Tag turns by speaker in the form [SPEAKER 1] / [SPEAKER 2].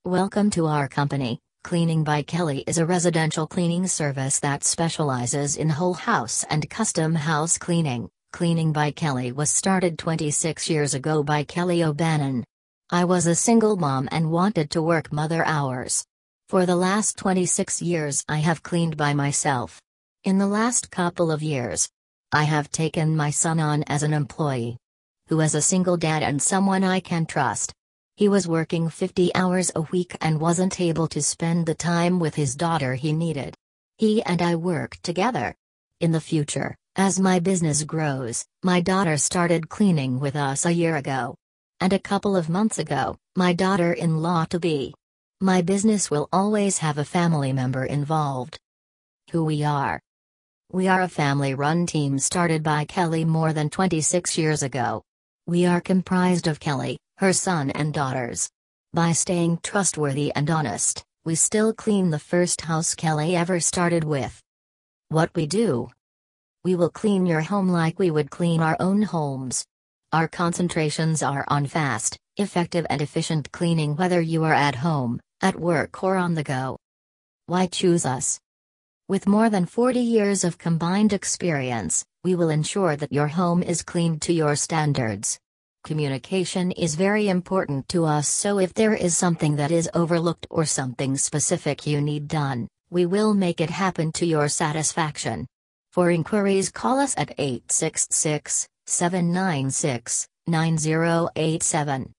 [SPEAKER 1] Welcome to our company. Cleaning by Kelly is a residential cleaning service that specializes in whole house and custom house cleaning. Cleaning by Kelly was started 26 years ago by Kelly O'Bannon. I was a single mom and wanted to work mother hours. For the last 26 years I have cleaned by myself. In the last couple of years, I have taken my son on as an employee, who is a single dad and someone I can trust. He was working 50 hours a week and wasn't able to spend the time with his daughter he needed. He and I work together. In the future, as my business grows, my daughter started cleaning with us a year ago. And a couple of months ago, my daughter-in-law to be. My business will always have a family member involved. Who we are. We are a family-run team started by Kelly more than 26 years ago. We are comprised of Kelly, her son and daughters. By staying trustworthy and honest, we still clean the first house Kelly ever started with. What we do? We will clean your home like we would clean our own homes. Our concentrations are on fast, effective and efficient cleaning whether you are at home, at work or on the go. Why choose us? With more than 40 years of combined experience, we will ensure that your home is cleaned to your standards. Communication is very important to us, so if there is something that is overlooked or something specific you need done, we will make it happen to your satisfaction. For inquiries, call us at 866-796-9087.